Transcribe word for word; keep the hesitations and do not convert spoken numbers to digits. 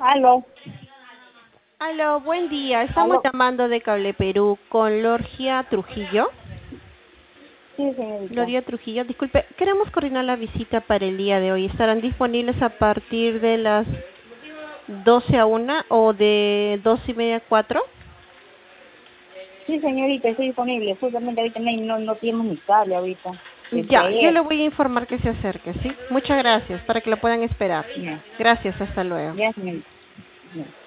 Aló, Aló, buen día. Estamos aló. llamando de Cable Perú con Lorgia Trujillo. Sí, señorita. Gloria Trujillo, disculpe, queremos coordinar la visita para el día de hoy. ¿Estarán disponibles a partir de las doce a una o de doce y media a cuatro? Sí, señorita, estoy disponible. Justamente ahorita no, no, no tenemos ni cable ahorita. Desde Ya, yo le ayer. voy a informar que se acerque, ¿sí? Muchas gracias, para que lo puedan esperar. Ya, Gracias, hasta luego. ya, señorita. Ya.